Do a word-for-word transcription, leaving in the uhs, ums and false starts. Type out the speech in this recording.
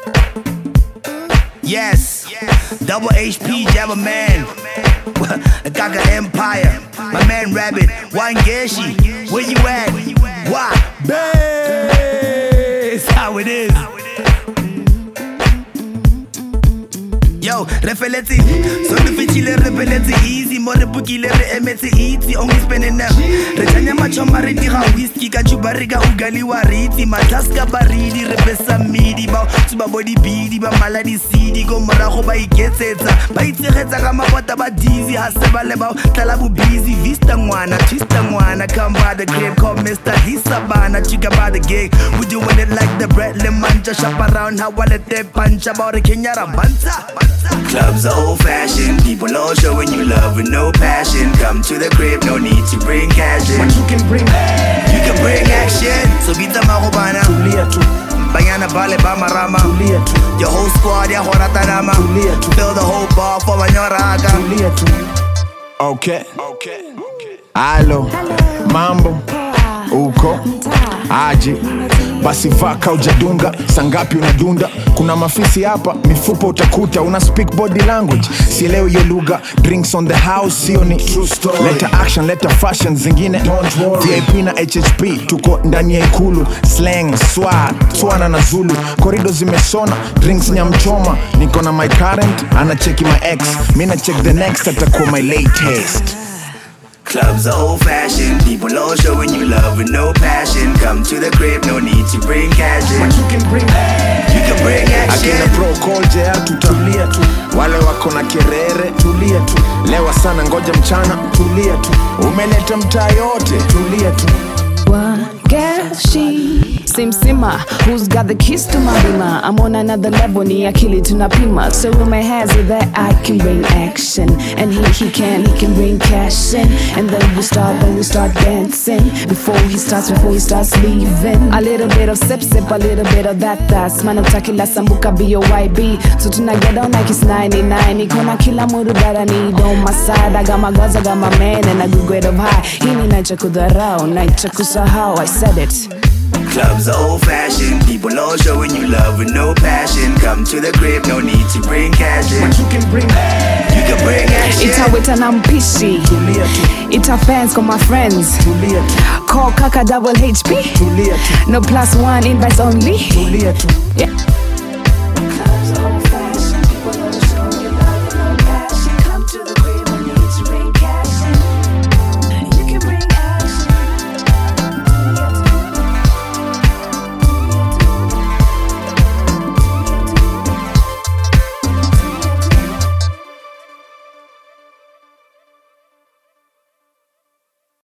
Yes, double H P, Jabba Man, Gaga Empire, my man Rabbit, Wangeshi, where you at? Why? Bass, how it is. Yo, refeleti, so the fitchile repeleti easy, more the bookile re emeti easy, only spending them. Retanya machoma retira whiskey, kachubariga ugali wariti, mataska baridi, repesa midi, ba tuba body beady, ba maladi city, go maraho ba iketeta, ba itiheta kama bota ba dizzy, haseba leba, talabu busy, vista mwana, twista mwana, come by the crib, call Mister Hisabana, chica by the gig, we doing it like the bread, lemon, just shop around, how I let that punch about the Kenya Rabanta. Clubs are old-fashioned, people all showing you love with no passion. Come to the crib, no need to bring cash in. But you can bring, you can bring action. So bita marubana, tulia tu, bayana bale bamarama, tulia tu, your whole squad ya horatanama, tulia tu, fill the whole bar for banyoraga, tulia tu. Okay, okay, okay. Alo, mambo, uko, aje. Basi vaka ujadunga, sangapi unadunda. Kuna mafisi hapa, mifupa utakuta. Una speak body language, sielewi yo lugha. Drinks on the house, sio ni true story. Leta action, leta fashion, zingine don't worry. V I P na H H P, tuko ndani ya ikulu. Slang, swag, Tswana na Zulu. Corridor zimesona, drinks nyamchoma. Niko na my current, ana cheki my ex. Mina check the next, atakuwa my latest. Clubs are old-fashioned, people all showing you love with no passion. Come to the crib, no need to bring cash in. But you can bring, you can bring action. Akina pro call J R tutatulia tu. Wale wako na kerere, tulia tu. Lewa sana ngoja mchana, tulia tu. Umeleta mtaa yote, tulia tu. Wangeshi Simsima, who's got the keys to my bima? I'm on another level, ni akili tunapima. So rumor has it that I can bring action, and he he can, he can bring cash in. And then we start, then we start dancing. Before he starts, before he starts leaving. A little bit of sip sip, a little bit of that that's. Man utakila sambuka B O Y B. So tonight get down like it's ninety-nine. Ikona kila mudu that I need on my side. I got my guns, I got my man, and I do grade of high. Hini naicha kudharau, naicha kusahau. I said it. Clubs are old-fashioned, people all showing you love with no passion. Come to the crib, no need to bring cash in. But you can bring, you can bring action. Ita weta na mpishi, tulia tu, ita fans kwa my friends, tulia tu, call kaka double H P, tulia tu, no plus one invites only, tulia tu. Yeah.